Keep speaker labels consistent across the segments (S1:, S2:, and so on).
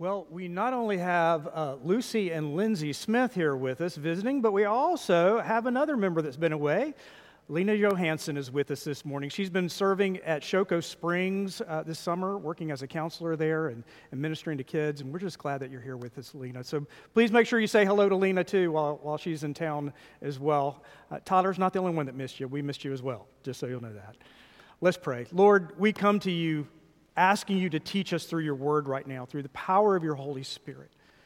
S1: Well, we not only have Lucy and Lindsay Smith here with us visiting, but we also have another member that's been away. Lena Johansson is with us this morning. She's been serving at Shoko Springs this summer, working as a counselor there and ministering to kids, and we're just glad that you're here with us, Lena. So please make sure you say hello to Lena, too, while she's in town as well. Tyler's not the only one that missed you. We missed you as well, just so you'll know that. Let's pray. Lord, we come to you asking you to teach us through your word right now, through the power of your Holy Spirit.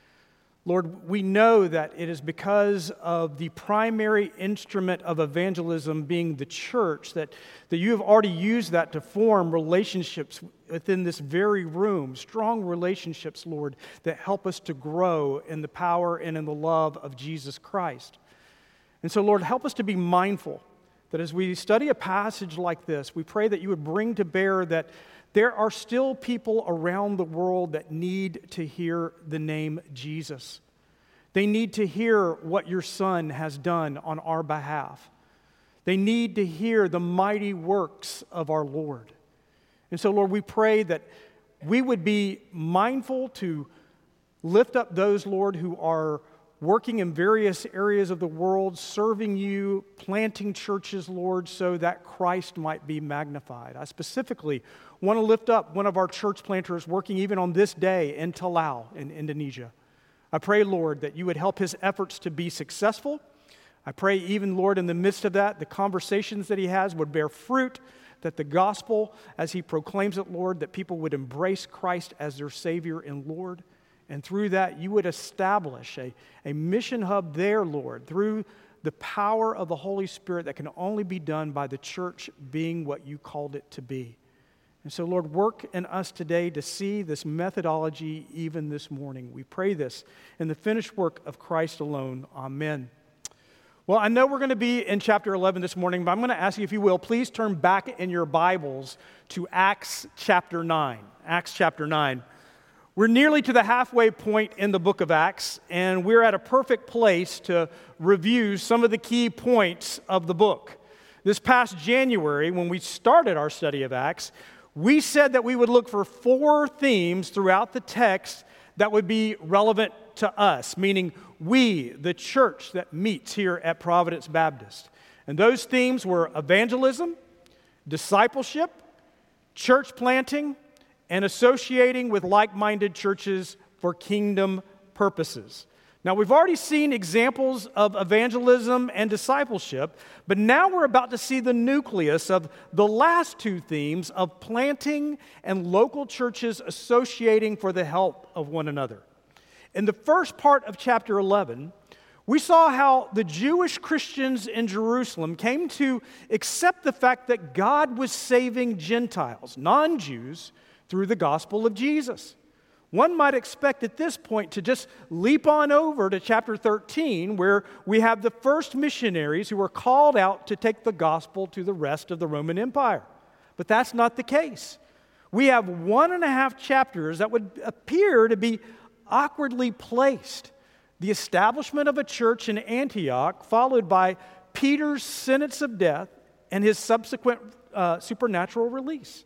S1: Lord, we know that it is because of the primary instrument of evangelism being the church that you have already used that to form relationships within this very room, strong relationships, Lord, that help us to grow in the power and in the love of Jesus Christ. And so, Lord, help us to be mindful that as we study a passage like this, we pray that you would bring to bear that there are still people around the world that need to hear the name Jesus. They need to hear what your Son has done on our behalf. They need to hear the mighty works of our Lord. And so, Lord, we pray that we would be mindful to lift up those, Lord, who are working in various areas of the world, serving you, planting churches, Lord, so that Christ might be magnified. I specifically want to lift up one of our church planters working even on this day in Talau in Indonesia. I pray, Lord, that you would help his efforts to be successful. I pray even, Lord, in the midst of that, the conversations that he has would bear fruit, that the gospel, as he proclaims it, Lord, that people would embrace Christ as their Savior and Lord. And through that, you would establish a mission hub there, Lord, through the power of the Holy Spirit that can only be done by the church being what you called it to be. And so, Lord, work in us today to see this methodology even this morning. We pray this in the finished work of Christ alone. Amen. Well, I know we're going to be in chapter 11 this morning, but I'm going to ask you, if you will, please turn back in your Bibles to Acts chapter 9. Acts chapter 9. We're nearly to the halfway point in the book of Acts, and we're at a perfect place to review some of the key points of the book. This past January, when we started our study of Acts, we said that we would look for 4 themes throughout the text that would be relevant to us, meaning we, the church that meets here at Providence Baptist. And those themes were evangelism, discipleship, church planting, and associating with like-minded churches for kingdom purposes. Now, we've already seen examples of evangelism and discipleship, but now we're about to see the nucleus of the last 2 themes of planting and local churches associating for the help of one another. In the first part of chapter 11, we saw how the Jewish Christians in Jerusalem came to accept the fact that God was saving Gentiles, non-Jews, through the gospel of Jesus. One might expect at this point to just leap on over to chapter 13, where we have the first missionaries who were called out to take the gospel to the rest of the Roman Empire. But that's not the case. We have 1.5 chapters that would appear to be awkwardly placed. The establishment of a church in Antioch, followed by Peter's sentence of death and his subsequent supernatural release.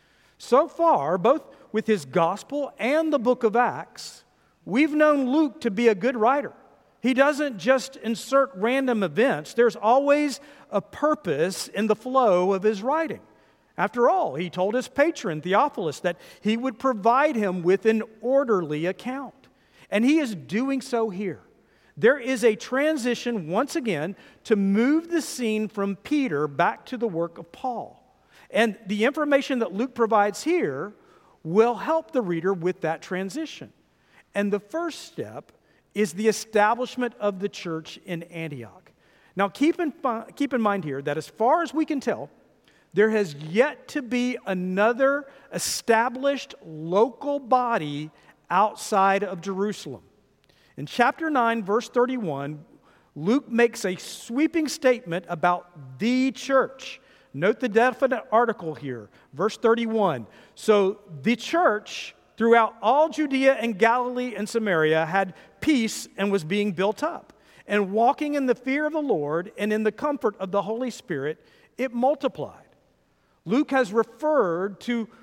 S1: So far, both with his gospel and the book of Acts, we've known Luke to be a good writer. He doesn't just insert random events. There's always a purpose in the flow of his writing. After all, he told his patron, Theophilus, that he would provide him with an orderly account. And he is doing so here. There is a transition, once again, to move the scene from Peter back to the work of Paul. And the information that Luke provides here will help the reader with that transition. And the first step is the establishment of the church in Antioch. Now, keep in mind here that as far as we can tell, there has yet to be another established local body outside of Jerusalem. In chapter 9, verse 31, Luke makes a sweeping statement about the church. Note the definite article here, verse 31. So the church throughout all Judea and Galilee and Samaria had peace and was being built up. And walking in the fear of the Lord and in the comfort of the Holy Spirit, it multiplied. Luke has referred to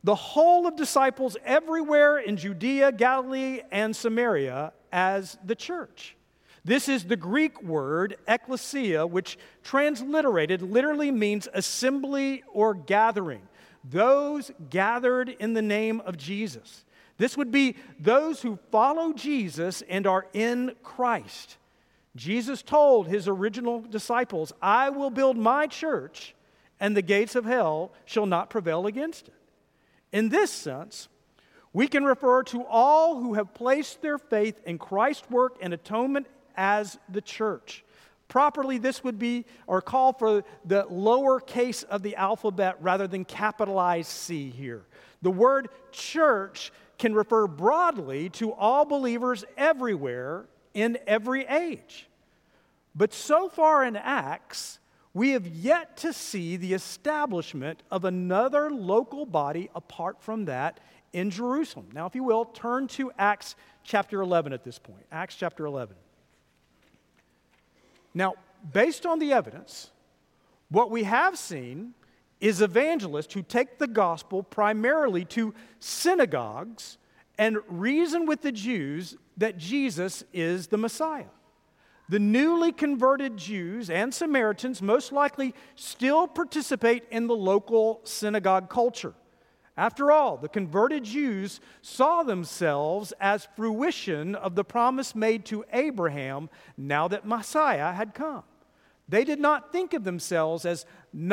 S1: the whole of disciples everywhere in Judea, Galilee, and Samaria as the church. This is the Greek word ekklesia, which transliterated literally means assembly or gathering. Those gathered in the name of Jesus. This would be those who follow Jesus and are in Christ. Jesus told his original disciples, "I will build my church, and the gates of hell shall not prevail against it." In this sense, we can refer to all who have placed their faith in Christ's work and atonement as the church. Properly, this would be or call for the lower case of the alphabet rather than capitalized C here. The word church can refer broadly to all believers everywhere in every age. But so far in Acts, we have yet to see the establishment of another local body apart from that in Jerusalem. Now, if you will, turn to Acts chapter 11 at this point. Acts chapter 11. Now, based on the evidence, what we have seen is evangelists who take the gospel primarily to synagogues and reason with the Jews that Jesus is the Messiah. The newly converted Jews and Samaritans most likely still participate in the local synagogue culture. After all, the converted Jews saw themselves as fruition of the promise made to Abraham now that Messiah had come. They did not think of themselves as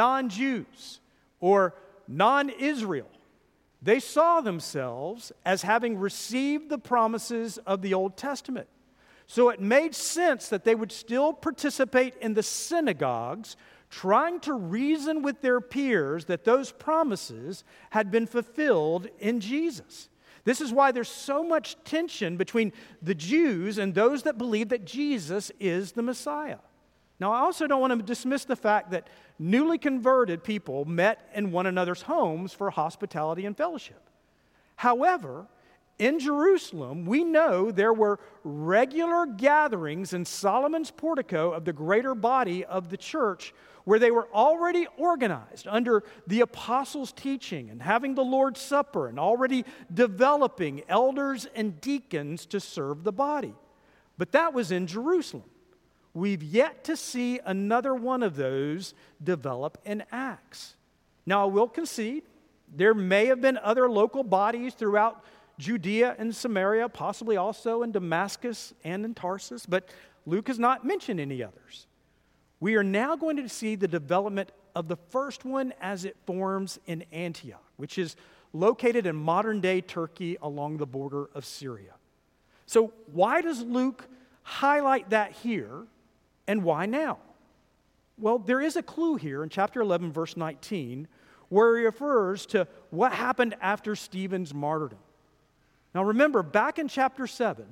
S1: non-Jews or non-Israel. They saw themselves as having received the promises of the Old Testament. So it made sense that they would still participate in the synagogues, trying to reason with their peers that those promises had been fulfilled in Jesus. This is why there's so much tension between the Jews and those that believe that Jesus is the Messiah. Now, I also don't want to dismiss the fact that newly converted people met in one another's homes for hospitality and fellowship. However, in Jerusalem, we know there were regular gatherings in Solomon's portico of the greater body of the church where they were already organized under the apostles' teaching and having the Lord's Supper and already developing elders and deacons to serve the body. But that was in Jerusalem. We've yet to see another one of those develop in Acts. Now, I will concede there may have been other local bodies throughout Judea and Samaria, possibly also in Damascus and in Tarsus, but Luke has not mentioned any others. We are now going to see the development of the first one as it forms in Antioch, which is located in modern-day Turkey along the border of Syria. So why does Luke highlight that here, and why now? Well, there is a clue here in chapter 11, verse 19, where he refers to what happened after Stephen's martyrdom. Now remember, back in chapter 7,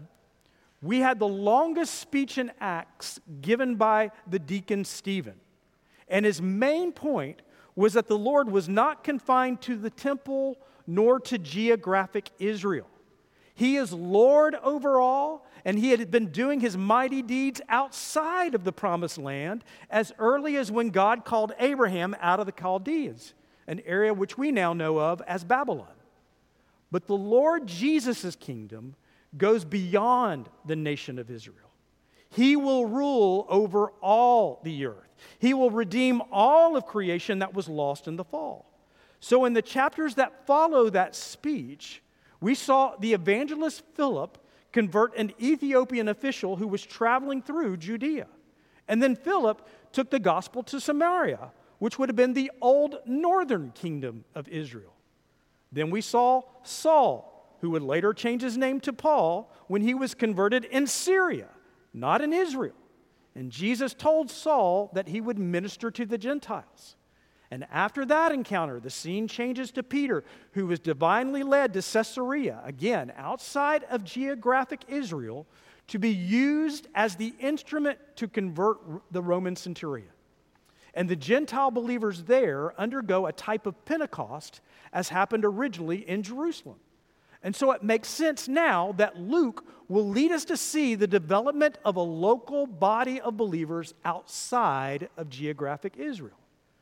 S1: we had the longest speech in Acts given by the deacon Stephen. And his main point was that the Lord was not confined to the temple nor to geographic Israel. He is Lord over all, and he had been doing his mighty deeds outside of the promised land as early as when God called Abraham out of the Chaldeans, an area which we now know of as Babylon. But the Lord Jesus' kingdom goes beyond the nation of Israel. He will rule over all the earth. He will redeem all of creation that was lost in the fall. So in the chapters that follow that speech, we saw the evangelist Philip convert an Ethiopian official who was traveling through Judea. And then Philip took the gospel to Samaria, which would have been the old northern kingdom of Israel. Then we saw Saul, who would later change his name to Paul when he was converted in Syria, not in Israel. And Jesus told Saul that he would minister to the Gentiles. And after that encounter, the scene changes to Peter, who was divinely led to Caesarea, again, outside of geographic Israel, to be used as the instrument to convert the Roman centurion. And the Gentile believers there undergo a type of Pentecost as happened originally in Jerusalem. And so it makes sense now that Luke will lead us to see the development of a local body of believers outside of geographic Israel.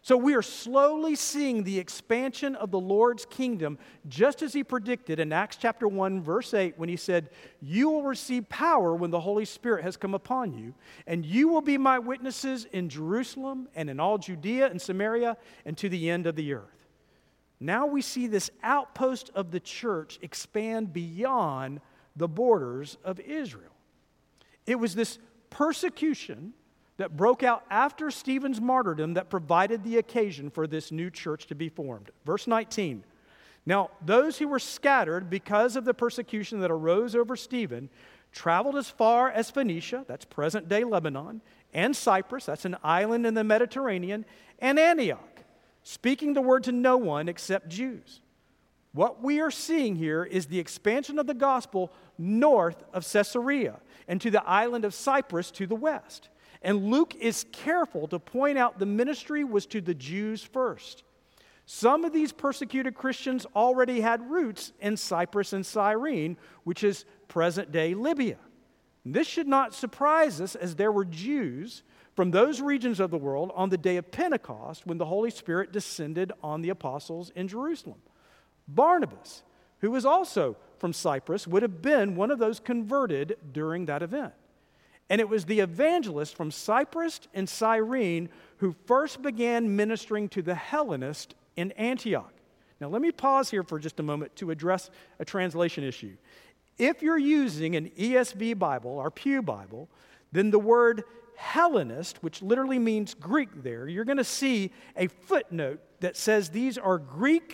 S1: So we are slowly seeing the expansion of the Lord's kingdom, just as he predicted in Acts chapter 1, verse 8, when he said, "You will receive power when the Holy Spirit has come upon you, and you will be my witnesses in Jerusalem and in all Judea and Samaria and to the end of the earth." Now we see this outpost of the church expand beyond the borders of Israel. It was this persecution that broke out after Stephen's martyrdom that provided the occasion for this new church to be formed. Verse 19. Now, those who were scattered because of the persecution that arose over Stephen traveled as far as Phoenicia, that's present-day Lebanon, and Cyprus, that's an island in the Mediterranean, and Antioch, speaking the word to no one except Jews. What we are seeing here is the expansion of the gospel north of Caesarea and to the island of Cyprus to the west. And Luke is careful to point out the ministry was to the Jews first. Some of these persecuted Christians already had roots in Cyprus and Cyrene, which is present-day Libya. This should not surprise us, as there were Jews from those regions of the world on the day of Pentecost when the Holy Spirit descended on the apostles in Jerusalem. Barnabas, who was also from Cyprus, would have been one of those converted during that event. And it was the evangelist from Cyprus and Cyrene who first began ministering to the Hellenists in Antioch. Now, let me pause here for just a moment to address a translation issue. If you're using an ESV Bible or Pew Bible, then the word Hellenist, which literally means Greek there, you're going to see a footnote that says these are Greek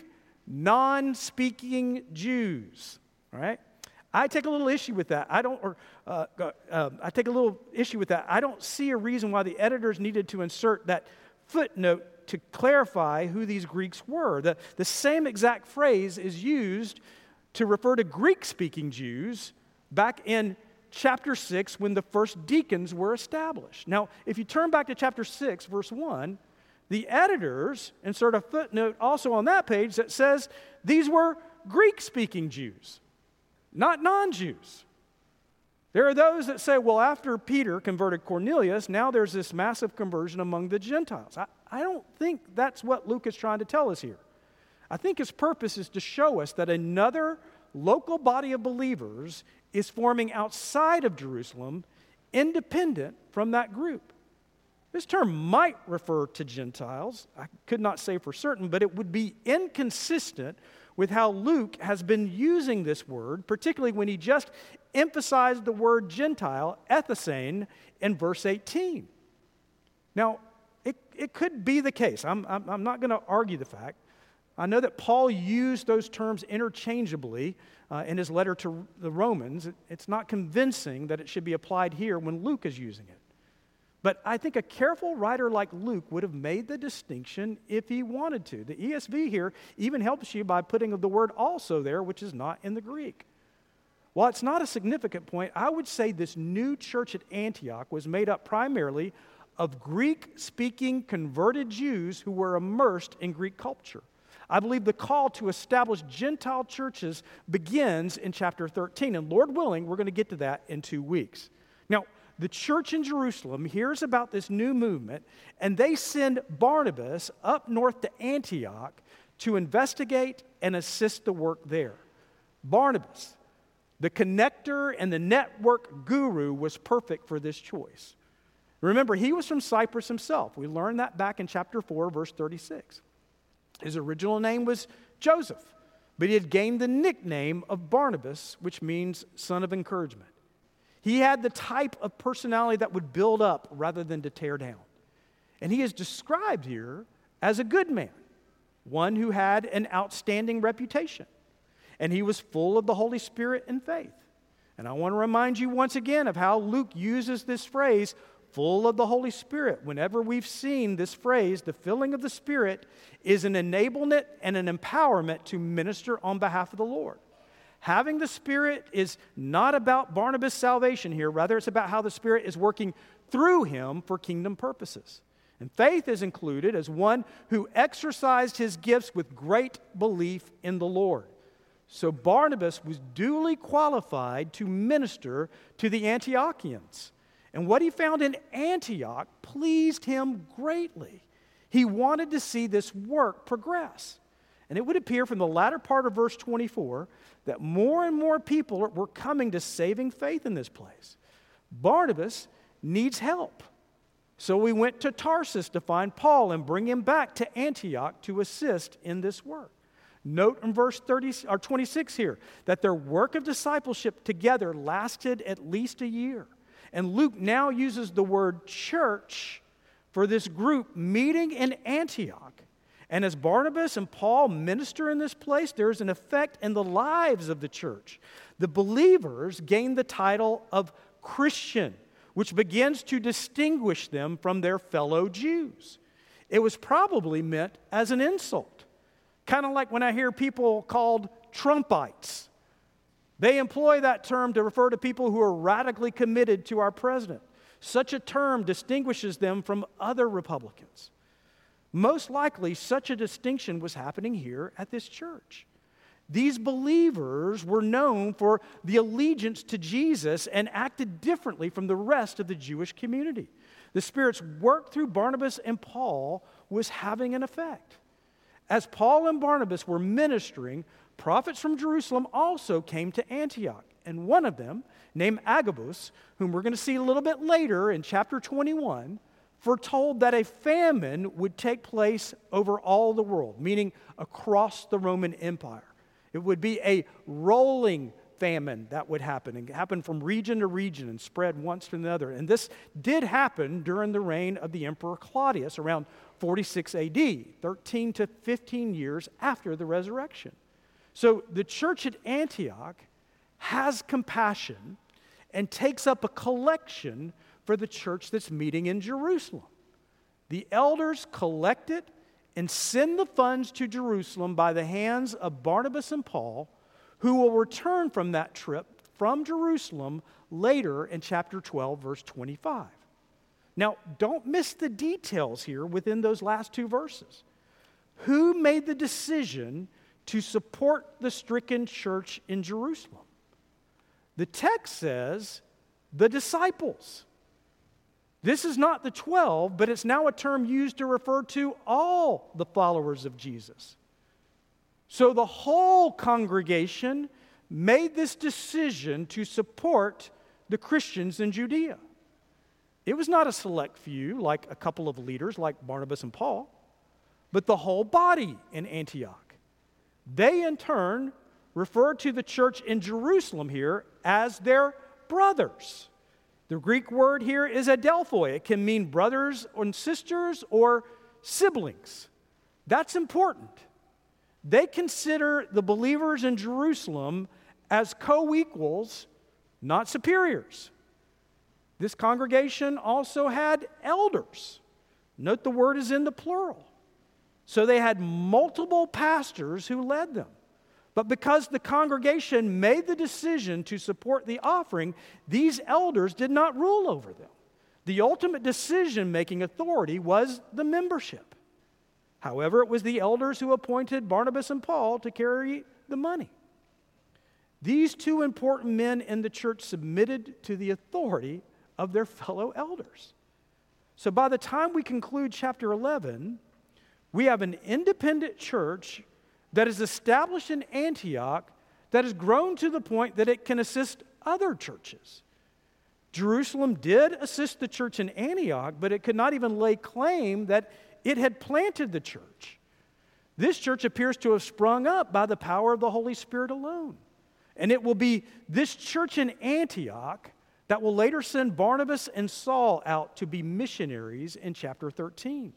S1: non-speaking Jews. All right? I take a little issue with that. I take a little issue with that. I don't see a reason why the editors needed to insert that footnote to clarify who these Greeks were. The same exact phrase is used to refer to Greek-speaking Jews back in chapter 6 when the first deacons were established. Now, if you turn back to chapter 6, verse 1, the editors insert a footnote also on that page that says these were Greek-speaking Jews, not non-Jews. There are those that say, well, after Peter converted Cornelius, now there's this massive conversion among the Gentiles. I don't think that's what Luke is trying to tell us here. I think his purpose is to show us that another local body of believers is forming outside of Jerusalem, independent from that group. This term might refer to Gentiles. I could not say for certain, but it would be inconsistent with how Luke has been using this word, particularly when he just emphasized the word Gentile, ethesane, in verse 18. Now, it could be the case. I'm not going to argue the fact. I know that Paul used those terms interchangeably in his letter to the Romans. It's not convincing that it should be applied here when Luke is using it. But I think a careful writer like Luke would have made the distinction if he wanted to. The ESV here even helps you by putting the word also there, which is not in the Greek. While it's not a significant point, I would say this new church at Antioch was made up primarily of Greek-speaking converted Jews who were immersed in Greek culture. I believe the call to establish Gentile churches begins in chapter 13, and Lord willing, we're going to get to that in 2 weeks. Now, the church in Jerusalem hears about this new movement, and they send Barnabas up north to Antioch to investigate and assist the work there. Barnabas, the connector and the network guru, was perfect for this choice. Remember, he was from Cyprus himself. We learned that back in chapter 4, verse 36. His original name was Joseph, but he had gained the nickname of Barnabas, which means son of encouragement. He had the type of personality that would build up rather than to tear down. And he is described here as a good man, one who had an outstanding reputation. And he was full of the Holy Spirit and faith. And I want to remind you once again of how Luke uses this phrase, full of the Holy Spirit. Whenever we've seen this phrase, the filling of the Spirit is an enablement and an empowerment to minister on behalf of the Lord. Having the Spirit is not about Barnabas' salvation here. Rather, it's about how the Spirit is working through him for kingdom purposes. And faith is included as one who exercised his gifts with great belief in the Lord. So Barnabas was duly qualified to minister to the Antiochians. And what he found in Antioch pleased him greatly. He wanted to see this work progress. And it would appear from the latter part of verse 24 that more and more people were coming to saving faith in this place. Barnabas needs help. So we went to Tarsus to find Paul and bring him back to Antioch to assist in this work. Note in verse 26 here that their work of discipleship together lasted at least a year. And Luke now uses the word church for this group meeting in Antioch. And as Barnabas and Paul minister in this place, there's an effect in the lives of the church. The believers gain the title of Christian, which begins to distinguish them from their fellow Jews. It was probably meant as an insult, kind of like when I hear people called Trumpites. They employ that term to refer to people who are radically committed to our president. Such a term distinguishes them from other Republicans. Most likely, such a distinction was happening here at this church. These believers were known for the allegiance to Jesus and acted differently from the rest of the Jewish community. The Spirit's work through Barnabas and Paul was having an effect. As Paul and Barnabas were ministering, prophets from Jerusalem also came to Antioch. And one of them, named Agabus, whom we're going to see a little bit later in chapter 21, foretold that a famine would take place over all the world, meaning across the Roman Empire. It would be a rolling famine that would happen, and happen from region to region and spread once to another. And this did happen during the reign of the Emperor Claudius around 46 AD, 13 to 15 years after the resurrection. So the church at Antioch has compassion and takes up a collection for the church that's meeting in Jerusalem. The elders collect it and send the funds to Jerusalem by the hands of Barnabas and Paul, who will return from that trip from Jerusalem later in chapter 12, verse 25. Now, don't miss the details here within those last two verses. Who made the decision to support the stricken church in Jerusalem? The text says the disciples. This is not the 12, but it's now a term used to refer to all the followers of Jesus. So the whole congregation made this decision to support the Christians in Judea. It was not a select few, like a couple of leaders like Barnabas and Paul, but the whole body in Antioch. They, in turn, referred to the church in Jerusalem here as their brothers. The Greek word here is adelphoi. It can mean brothers and sisters or siblings. That's important. They consider the believers in Jerusalem as co-equals, not superiors. This congregation also had elders. Note the word is in the plural. So they had multiple pastors who led them. But because the congregation made the decision to support the offering, these elders did not rule over them. The ultimate decision-making authority was the membership. However, it was the elders who appointed Barnabas and Paul to carry the money. These two important men in the church submitted to the authority of their fellow elders. So by the time we conclude chapter 11, we have an independent church that is established in Antioch that has grown to the point that it can assist other churches. Jerusalem did assist the church in Antioch, but it could not even lay claim that it had planted the church. This church appears to have sprung up by the power of the Holy Spirit alone. And it will be this church in Antioch that will later send Barnabas and Saul out to be missionaries in chapter 13.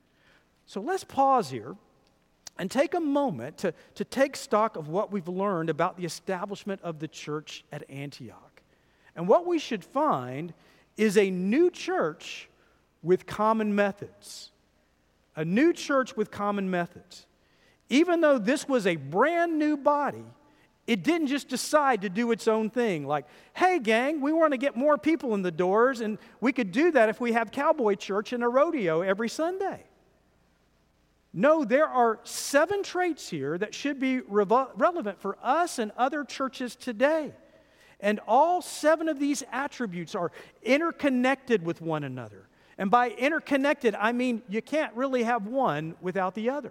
S1: So let's pause here and take a moment to take stock of what we've learned about the establishment of the church at Antioch. And what we should find is a new church with common methods. A new church with common methods. Even though this was a brand new body, it didn't just decide to do its own thing. Like, hey gang, we want to get more people in the doors, and we could do that if we have cowboy church and a rodeo every Sunday. No, there are 7 traits here that should be relevant for us and other churches today. And all 7 of these attributes are interconnected with one another. And by interconnected, I mean you can't really have one without the other.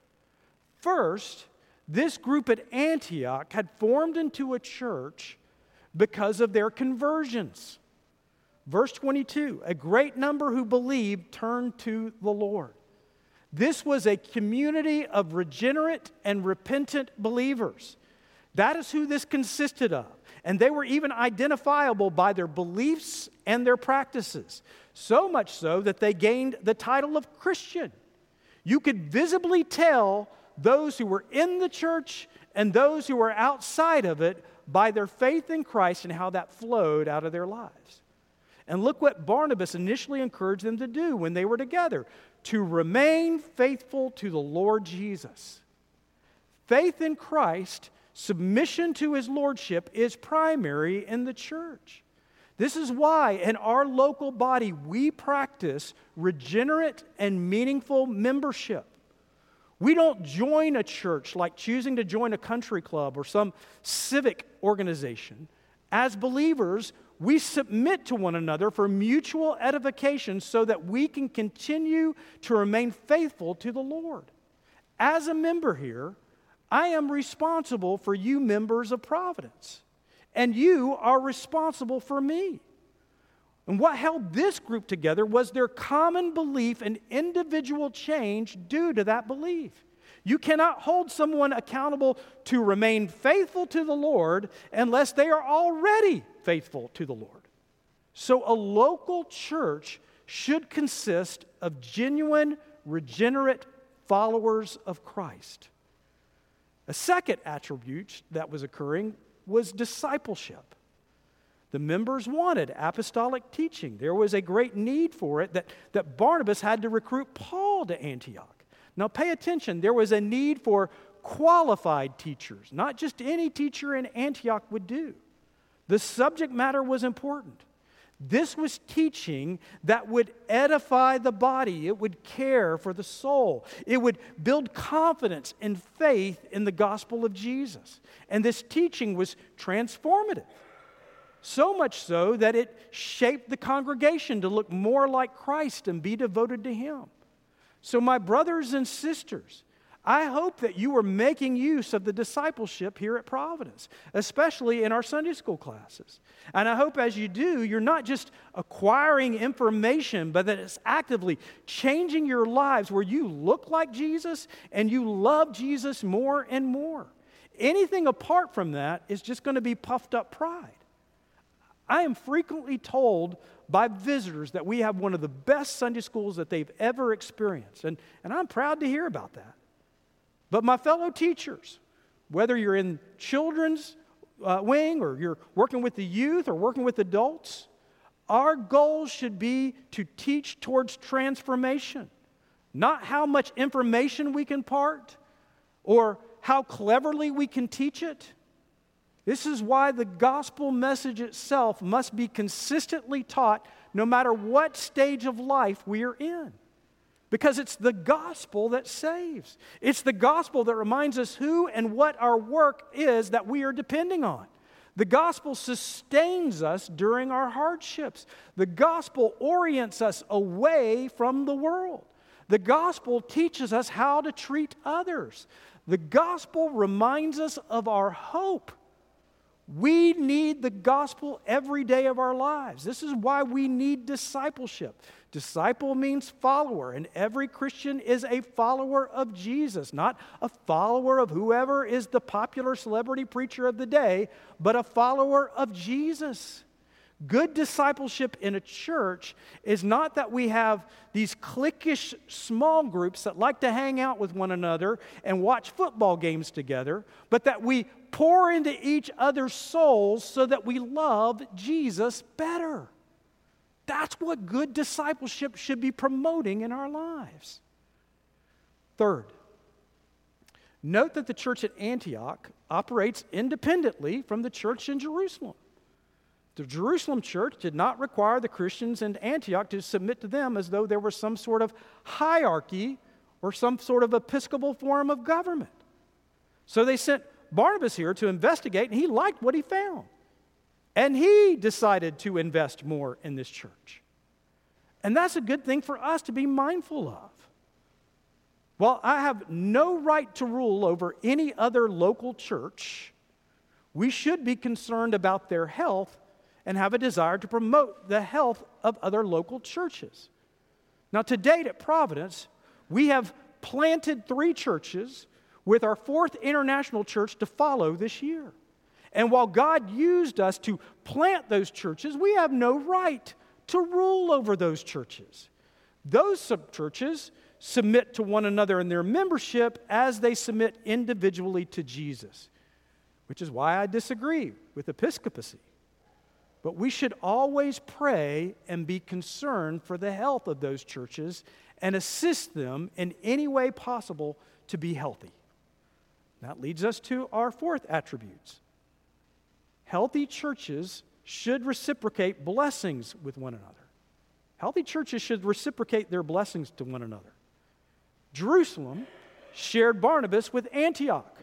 S1: First, this group at Antioch had formed into a church because of their conversions. Verse 22, a great number who believed turned to the Lord. This was a community of regenerate and repentant believers. That is who this consisted of. And they were even identifiable by their beliefs and their practices. So much so that they gained the title of Christian. You could visibly tell those who were in the church and those who were outside of it by their faith in Christ and how that flowed out of their lives. And look what Barnabas initially encouraged them to do when they were together: to remain faithful to the Lord Jesus. Faith in Christ, submission to His Lordship, is primary in the church. This is why in our local body we practice regenerate and meaningful membership. We don't join a church like choosing to join a country club or some civic organization. As believers, we submit to one another for mutual edification so that we can continue to remain faithful to the Lord. As a member here, I am responsible for you members of Providence, and you are responsible for me. And what held this group together was their common belief and individual change due to that belief. You cannot hold someone accountable to remain faithful to the Lord unless they are already faithful to the Lord. So a local church should consist of genuine, regenerate followers of Christ. A second attribute that was occurring was discipleship. The members wanted apostolic teaching. There was a great need for it that Barnabas had to recruit Paul to Antioch. Now pay attention, there was a need for qualified teachers. Not just any teacher in Antioch would do. The subject matter was important. This was teaching that would edify the body. It would care for the soul. It would build confidence and faith in the gospel of Jesus. And this teaching was transformative. So much so that it shaped the congregation to look more like Christ and be devoted to Him. So my brothers and sisters, I hope that you are making use of the discipleship here at Providence, especially in our Sunday school classes. And I hope as you do, you're not just acquiring information, but that it's actively changing your lives where you look like Jesus and you love Jesus more and more. Anything apart from that is just going to be puffed up pride. I am frequently told by visitors that we have one of the best Sunday schools that they've ever experienced. And I'm proud to hear about that. But my fellow teachers, whether you're in children's wing or you're working with the youth or working with adults, our goal should be to teach towards transformation. Not how much information we can impart or how cleverly we can teach it. This is why the gospel message itself must be consistently taught no matter what stage of life we are in. Because it's the gospel that saves. It's the gospel that reminds us who and what our work is that we are depending on. The gospel sustains us during our hardships. The gospel orients us away from the world. The gospel teaches us how to treat others. The gospel reminds us of our hope. We need the gospel every day of our lives. This is why we need discipleship. Disciple means follower, and every Christian is a follower of Jesus, not a follower of whoever is the popular celebrity preacher of the day, but a follower of Jesus. Good discipleship in a church is not that we have these cliquish small groups that like to hang out with one another and watch football games together, but that we pour into each other's souls so that we love Jesus better. That's what good discipleship should be promoting in our lives. Third, note that the church at Antioch operates independently from the church in Jerusalem. The Jerusalem church did not require the Christians in Antioch to submit to them as though there was some sort of hierarchy or some sort of episcopal form of government. So they sent Barnabas here to investigate, and he liked what he found. And he decided to invest more in this church. And that's a good thing for us to be mindful of. While I have no right to rule over any other local church, we should be concerned about their health and have a desire to promote the health of other local churches. Now, to date at Providence, we have planted 3 churches with our 4th international church to follow this year. And while God used us to plant those churches, we have no right to rule over those churches. Those sub-churches submit to one another in their membership as they submit individually to Jesus, which is why I disagree with episcopacy. But we should always pray and be concerned for the health of those churches and assist them in any way possible to be healthy. That leads us to our 4th attributes. Healthy churches should reciprocate blessings with one another. Healthy churches should reciprocate their blessings to one another. Jerusalem shared Barnabas with Antioch.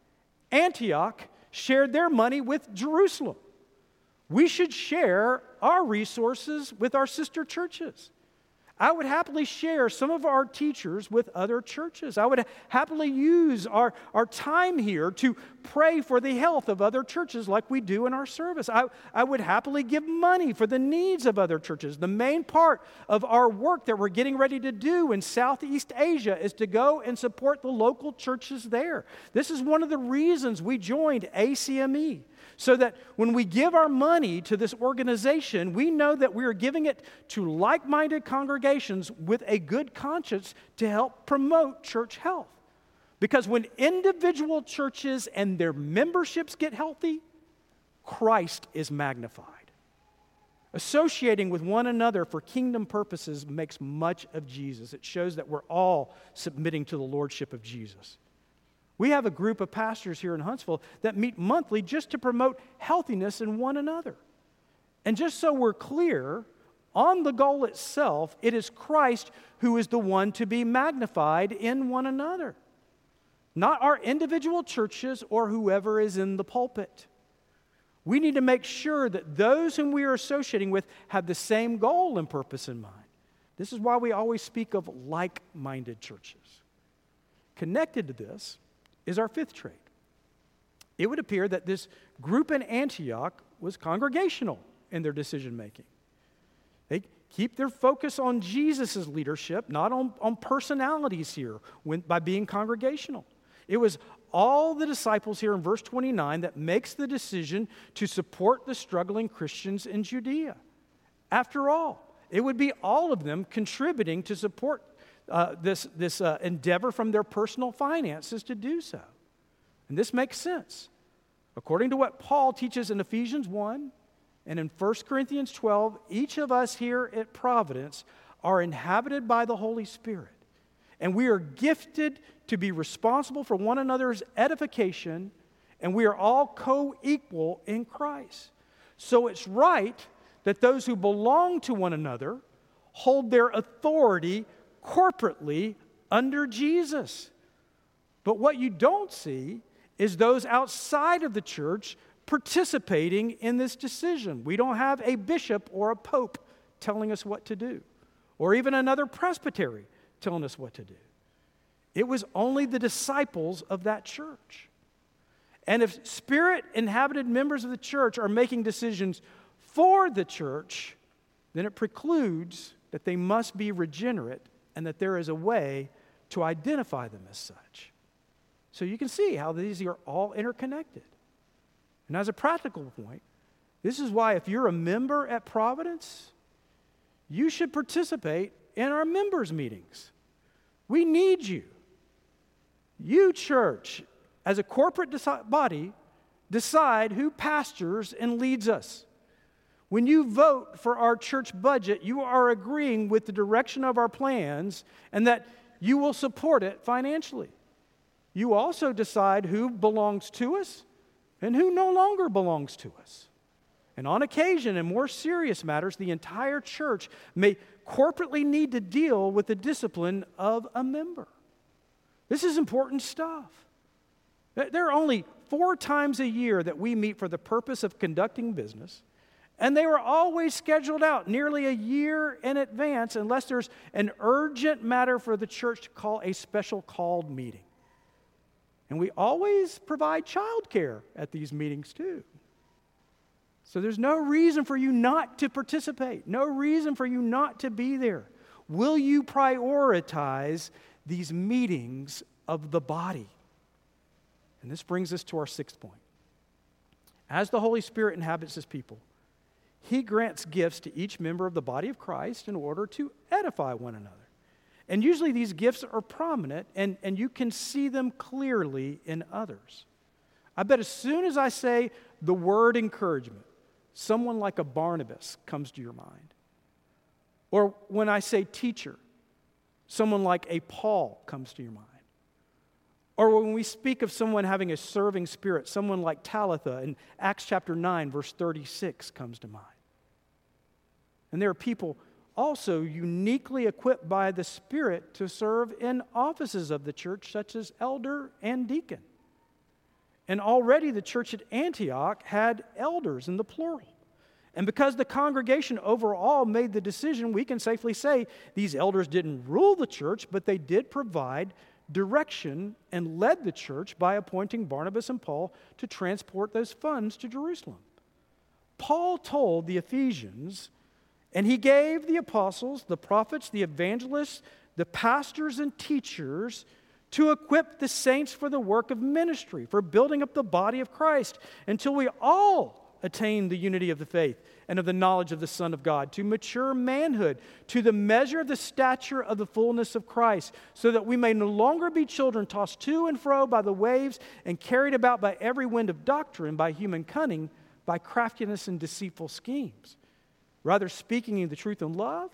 S1: Antioch shared their money with Jerusalem. We should share our resources with our sister churches. I would happily share some of our teachers with other churches. I would happily use our time here to pray for the health of other churches like we do in our service. I would happily give money for the needs of other churches. The main part of our work that we're getting ready to do in Southeast Asia is to go and support the local churches there. This is one of the reasons we joined ACME. So that when we give our money to this organization, we know that we are giving it to like-minded congregations with a good conscience to help promote church health. Because when individual churches and their memberships get healthy, Christ is magnified. Associating with one another for kingdom purposes makes much of Jesus. It shows that we're all submitting to the lordship of Jesus. We have a group of pastors here in Huntsville that meet monthly just to promote healthiness in one another. And just so we're clear, on the goal itself, it is Christ who is the one to be magnified in one another, not our individual churches or whoever is in the pulpit. We need to make sure that those whom we are associating with have the same goal and purpose in mind. This is why we always speak of like-minded churches. Connected to this is our 5th trait. It would appear that this group in Antioch was congregational in their decision-making. They keep their focus on Jesus' leadership, not on personalities here by being congregational. It was all the disciples here in verse 29 that makes the decision to support the struggling Christians in Judea. After all, it would be all of them contributing to support this endeavor from their personal finances to do so. And this makes sense. According to what Paul teaches in Ephesians 1 and in 1 Corinthians 12, each of us here at Providence are inhabited by the Holy Spirit. And we are gifted to be responsible for one another's edification, and we are all co-equal in Christ. So it's right that those who belong to one another hold their authority corporately under Jesus. But what you don't see is those outside of the church participating in this decision. We don't have a bishop or a pope telling us what to do, or even another presbytery telling us what to do. It was only the disciples of that church. And if Spirit-inhabited members of the church are making decisions for the church, then it precludes that they must be regenerate and that there is a way to identify them as such. So you can see how these are all interconnected. And as a practical point, this is why if you're a member at Providence, you should participate in our members' meetings. We need you. You, church, as a corporate body, decide who pastors and leads us. When you vote for our church budget, you are agreeing with the direction of our plans and that you will support it financially. You also decide who belongs to us and who no longer belongs to us. And on occasion, in more serious matters, the entire church may corporately need to deal with the discipline of a member. This is important stuff. There are only 4 times a year that we meet for the purpose of conducting business, And they were always scheduled out nearly a year in advance unless there's an urgent matter for the church to call a special called meeting. And we always provide childcare at these meetings too. So there's no reason for you not to participate, no reason for you not to be there. Will you prioritize these meetings of the body? And this brings us to our sixth point. As the Holy Spirit inhabits His people, He grants gifts to each member of the body of Christ in order to edify one another. And usually these gifts are prominent, and you can see them clearly in others. I bet as soon as I say the word encouragement, someone like a Barnabas comes to your mind. Or when I say teacher, someone like a Paul comes to your mind. Or when we speak of someone having a serving spirit, someone like Talitha in Acts chapter 9, verse 36 comes to mind. And there are people also uniquely equipped by the Spirit to serve in offices of the church, such as elder and deacon. And already the church at Antioch had elders in the plural. And because the congregation overall made the decision, we can safely say these elders didn't rule the church, but they did provide direction and led the church by appointing Barnabas and Paul to transport those funds to Jerusalem. Paul told the Ephesians, and he gave the apostles, the prophets, the evangelists, the pastors and teachers to equip the saints for the work of ministry, for building up the body of Christ, until we all attain the unity of the faith and of the knowledge of the Son of God, to mature manhood, to the measure of the stature of the fullness of Christ, so that we may no longer be children tossed to and fro by the waves and carried about by every wind of doctrine, by human cunning, by craftiness and deceitful schemes. Rather, speaking the truth in love,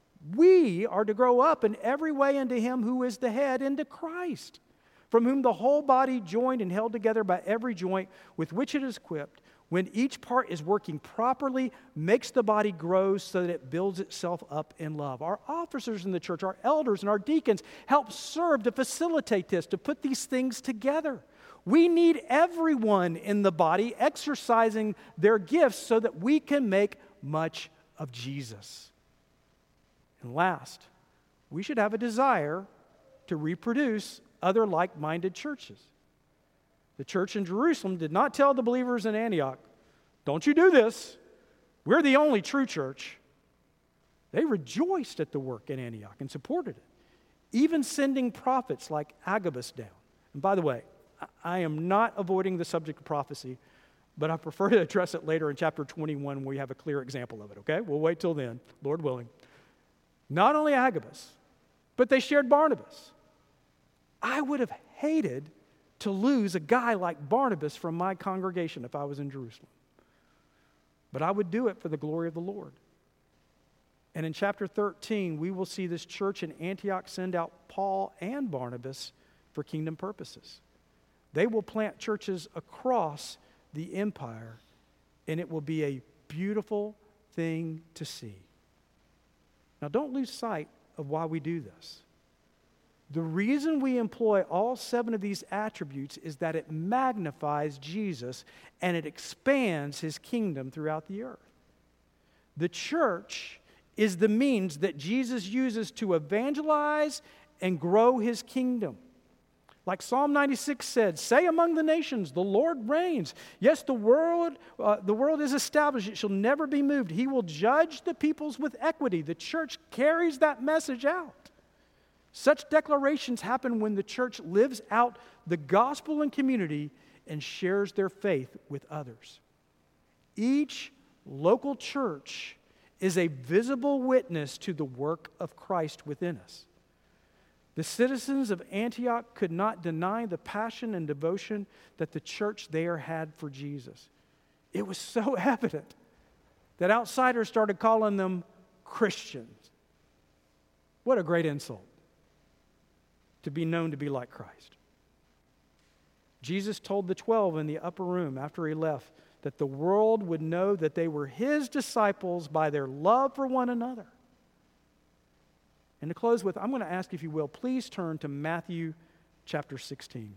S1: we are to grow up in every way into Him who is the head, into Christ, from whom the whole body, joined and held together by every joint with which it is equipped, when each part is working properly, makes the body grow so that it builds itself up in love. Our officers in the church, our elders and our deacons help serve to facilitate this, to put these things together. We need everyone in the body exercising their gifts so that we can make much of Jesus. And last, we should have a desire to reproduce other like-minded churches. The church in Jerusalem did not tell the believers in Antioch, "Don't you do this. We're the only true church." They rejoiced at the work in Antioch and supported it, even sending prophets like Agabus down. And by the way, I am not avoiding the subject of prophecy, but I prefer to address it later in chapter 21 when we have a clear example of it, okay? We'll wait till then, Lord willing. Not only Agabus, but they shared Barnabas. I would have hated to lose a guy like Barnabas from my congregation if I was in Jerusalem. But I would do it for the glory of the Lord. And in chapter 13, we will see this church in Antioch send out Paul and Barnabas for kingdom purposes. They will plant churches across the empire, and it will be a beautiful thing to see. Now, don't lose sight of why we do this. The reason we employ all 7 of these attributes is that it magnifies Jesus and it expands His kingdom throughout the earth. The church is the means that Jesus uses to evangelize and grow His kingdom. Like Psalm 96 said, "Say among the nations, the Lord reigns. Yes, the world is established. It shall never be moved. He will judge the peoples with equity." The church carries that message out. Such declarations happen when the church lives out the gospel in community and shares their faith with others. Each local church is a visible witness to the work of Christ within us. The citizens of Antioch could not deny the passion and devotion that the church there had for Jesus. It was so evident that outsiders started calling them Christians. What a great insult to be known to be like Christ. Jesus told the 12 in the upper room after He left that the world would know that they were His disciples by their love for one another. And to close with, I'm going to ask, if you will, please turn to Matthew chapter 16.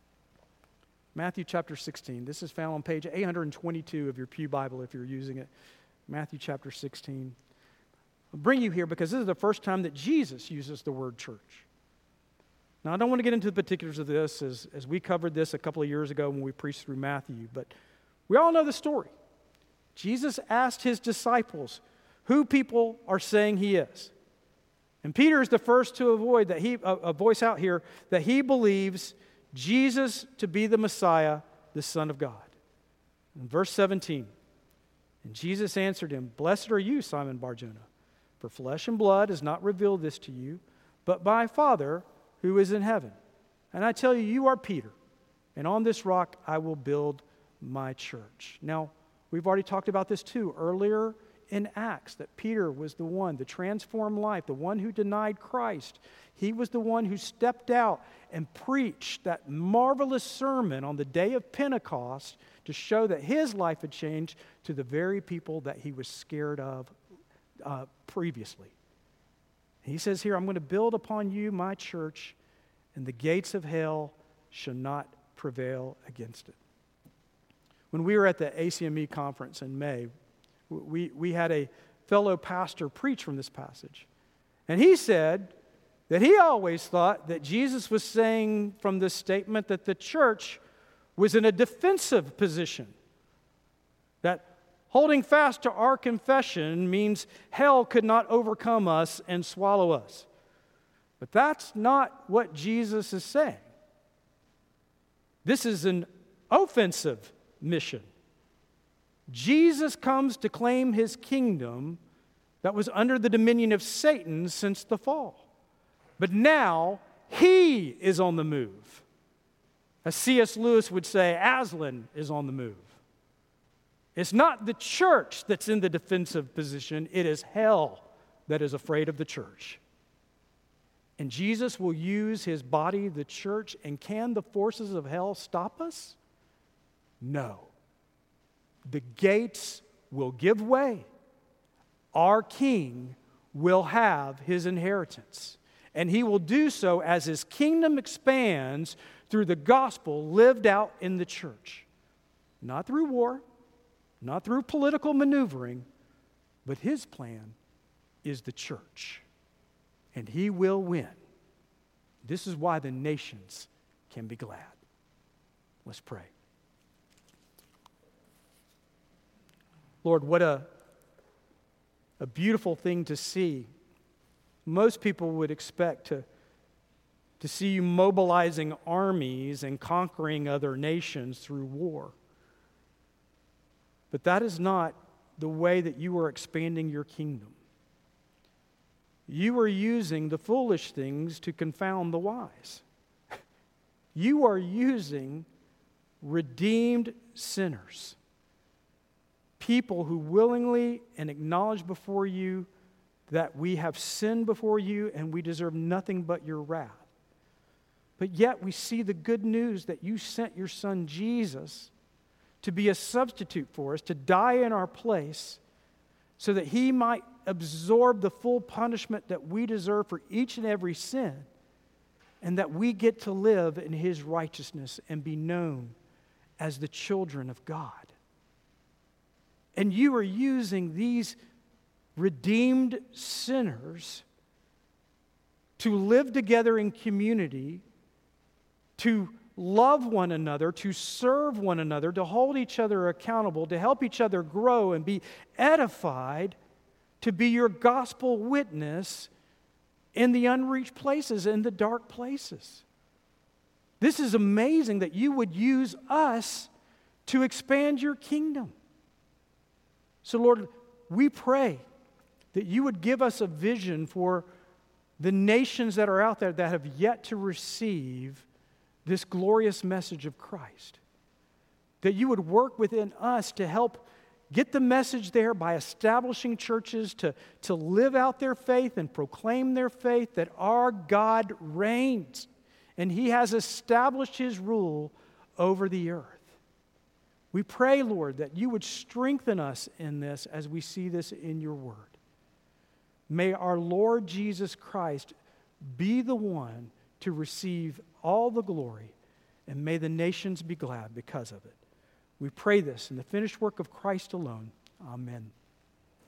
S1: Matthew chapter 16. This is found on page 822 of your Pew Bible if you're using it. Matthew chapter 16. I'll bring you here because this is the first time that Jesus uses the word church. Now, I don't want to get into the particulars of this as we covered this a couple of years ago when we preached through Matthew, but we all know the story. Jesus asked his disciples who people are saying he is. And Peter is the first to voice out here that he believes Jesus to be the Messiah, the Son of God. In verse 17, and Jesus answered him, "Blessed are you, Simon Bar-Jonah, for flesh and blood has not revealed this to you, but my Father who is in heaven. And I tell you, you are Peter, and on this rock I will build my church." Now, we've already talked about this too earlier in Acts, that Peter was the one, the transformed life, the one who denied Christ. He was the one who stepped out and preached that marvelous sermon on the day of Pentecost to show that his life had changed to the very people that he was scared of previously. He says here, "I'm going to build upon you my church, and the gates of hell shall not prevail against it." When we were at the ACME conference in May, we had a fellow pastor preach from this passage. And he said that he always thought that Jesus was saying from this statement that the church was in a defensive position. That holding fast to our confession means hell could not overcome us and swallow us. But that's not what Jesus is saying. This is an offensive mission. Jesus comes to claim his kingdom that was under the dominion of Satan since the fall. But now he is on the move. As C.S. Lewis would say, Aslan is on the move. It's not the church that's in the defensive position, it is hell that is afraid of the church. And Jesus will use his body, the church, and can the forces of hell stop us? No. The gates will give way. Our King will have his inheritance. And he will do so as his kingdom expands through the gospel lived out in the church. Not through war, not through political maneuvering, but his plan is the church. And he will win. This is why the nations can be glad. Let's pray. Lord, what a beautiful thing to see. Most people would expect to see you mobilizing armies and conquering other nations through war. But that is not the way that you are expanding your kingdom. You are using the foolish things to confound the wise. You are using redeemed sinners, people who willingly and acknowledge before you that we have sinned before you and we deserve nothing but your wrath. But yet we see the good news that you sent your Son Jesus to be a substitute for us, to die in our place, so that he might absorb the full punishment that we deserve for each and every sin, and that we get to live in his righteousness and be known as the children of God. And you are using these redeemed sinners to live together in community, to love one another, to serve one another, to hold each other accountable, to help each other grow and be edified, to be your gospel witness in the unreached places, in the dark places. This is amazing that you would use us to expand your kingdom. So, Lord, we pray that you would give us a vision for the nations that are out there that have yet to receive this glorious message of Christ. That you would work within us to help get the message there by establishing churches to live out their faith and proclaim their faith that our God reigns and he has established his rule over the earth. We pray, Lord, that you would strengthen us in this as we see this in your word. May our Lord Jesus Christ be the one to receive all the glory, and may the nations be glad because of it. We pray this in the finished work of Christ alone. Amen.